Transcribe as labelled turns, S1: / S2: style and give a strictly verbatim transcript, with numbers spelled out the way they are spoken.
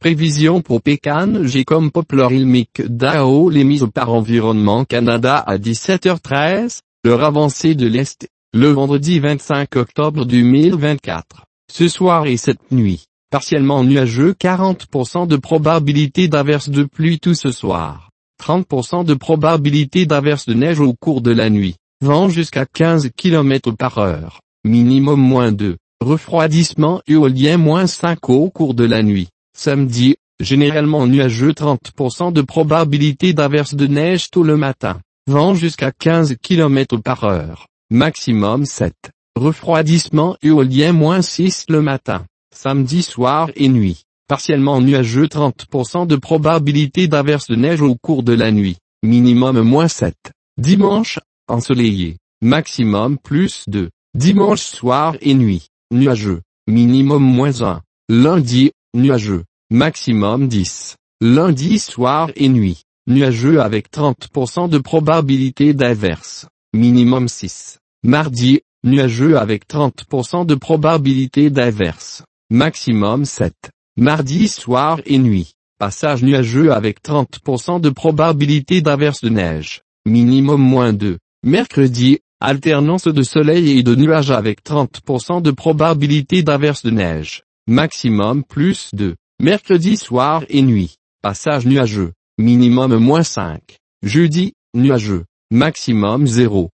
S1: Prévision pour Pécan G comme Poplar Ilmic Dao les mises par Environnement Canada à dix-sept heures treize, l'heure avancée de l'Est, le vendredi vingt-cinq octobre deux mille vingt-quatre. Ce soir et cette nuit, partiellement nuageux, quarante pour cent de probabilité d'averse de pluie tout ce soir. trente pour cent de probabilité d'averse de neige au cours de la nuit. Vent jusqu'à quinze kilomètres par heure. Minimum moins deux. Refroidissement éolien moins cinq au cours de la nuit. Samedi, généralement nuageux, trente pour cent de probabilité d'averse de neige tôt le matin. Vent jusqu'à quinze kilomètres par heure. Maximum sept. Refroidissement éolien moins six le matin. Samedi soir et nuit. Partiellement nuageux, trente pour cent de probabilité d'averse de neige au cours de la nuit. Minimum moins sept. Dimanche, ensoleillé. Maximum plus deux. Dimanche soir et nuit. Nuageux. Minimum moins un. Lundi, nuageux. Maximum dix. Lundi soir et nuit. Nuageux avec trente pour cent de probabilité d'averse. Minimum six. Mardi, nuageux avec trente pour cent de probabilité d'averse. Maximum sept. Mardi soir et nuit. Passage nuageux avec trente pour cent de probabilité d'averse de neige. Minimum moins deux. Mercredi, alternance de soleil et de nuages avec trente pour cent de probabilité d'averse de neige. Maximum plus deux. Mercredi soir et nuit. Passage nuageux. Minimum moins cinq. Jeudi, nuageux. Maximum zéro.